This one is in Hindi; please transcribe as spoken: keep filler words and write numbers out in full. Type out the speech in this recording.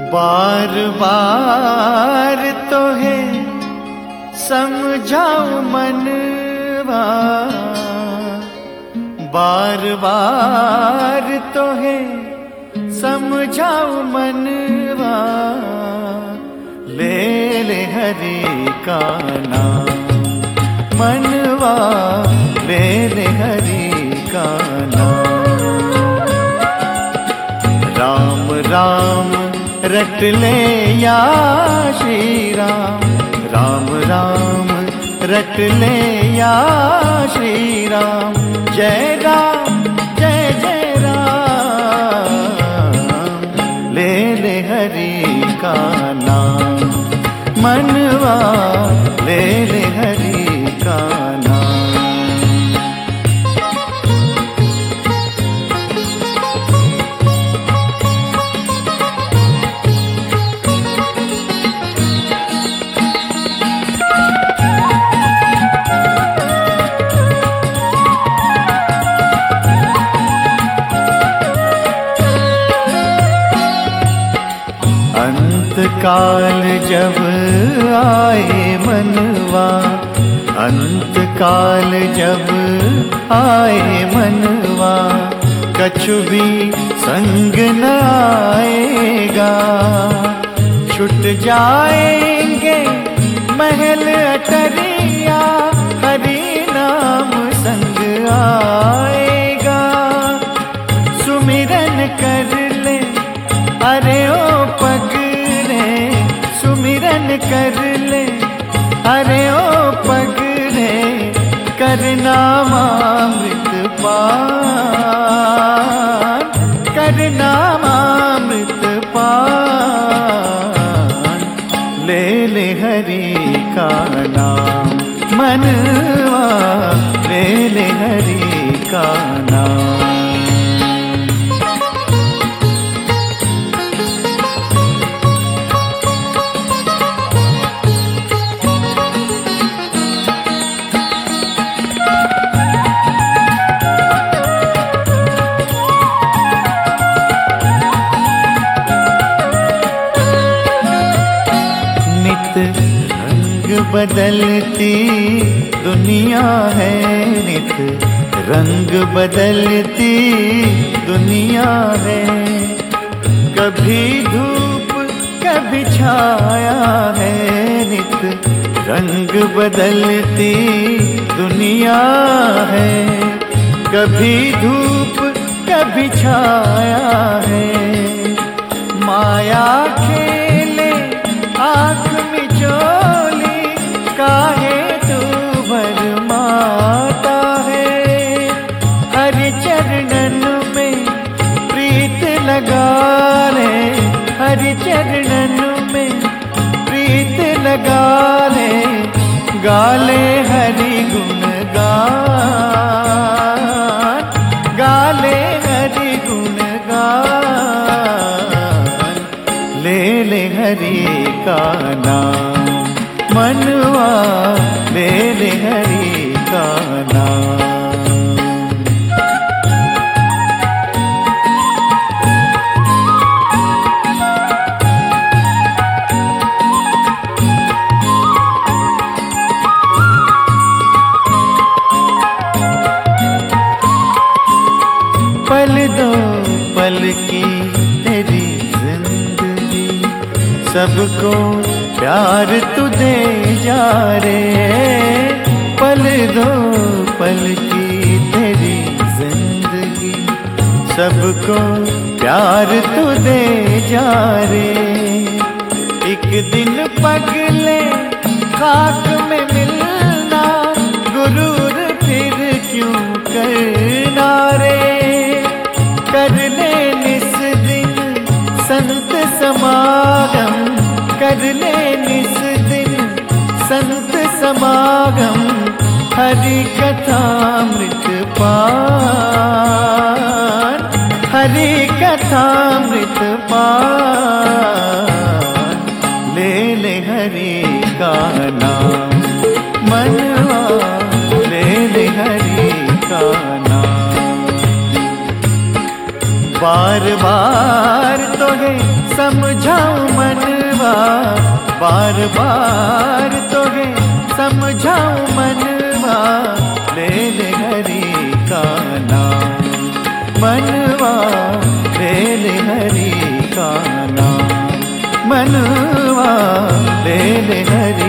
बार बार तो है समझाऊं मनवा, बार बार तो है समझाऊं मनवा, ले ले हरि का नाम मनवा, ले ले हरि का नाम। राम राम रट ले या श्री राम, राम राम रट ले या श्री राम, जय राम जय जय राम, ले ले हरि का नाम मनवा, ले ले हरि का नाम। अंतकाल जब आए मनवा, अंतकाल जब आए मनवा, कछु भी संग न आएगा, छुट जाएंगे महल अटरिया, हरि नाम संग आएगा। सुमिरन कर ले अरे ओ पगले, सुमिरन कर ले अरे ओ पगले, करना अमृत पान, करना अमृत पान, ले ले हरि का नाम मनवा, ले ले हरि का नाम। रंग बदलती दुनिया है, नित रंग बदलती दुनिया है, कभी धूप कभी छाया है, नित रंग बदलती दुनिया है, कभी धूप कभी छाया है। माया खेले आँख मिचोली, काहे तू भरमाता है, हरि चरणन में प्रीत लगा ले, हरि चरणन में प्रीत लगा ले, गाले हरि गुण गान, गाले हरि गुण गान, ले ले हरि का नाम मनवा, ले ले हरि का नाम। पल दो पल की तेरी जिंदगी, सबको प्यार तू दे जा रे, पल दो पल की तेरी जिंदगी, सबको प्यार तू दे जा रे। एक दिन पगले खाक में मिलना, गुरूर फिर क्यों करना रे, कर ले निस दिन संत समागम, कर ले निस दिन संत समागम, हरि कथामृत पान, हरि कथामृत पान, ले ले हरि का नाम मनवा, ले ले हरि का नाम। बार बार तो है समझाऊं मनवा बार बार तोहे समझाऊं मनवा ले ले हरि का नाम मनवा ले ले हरि का नाम मनवा ले ले हरि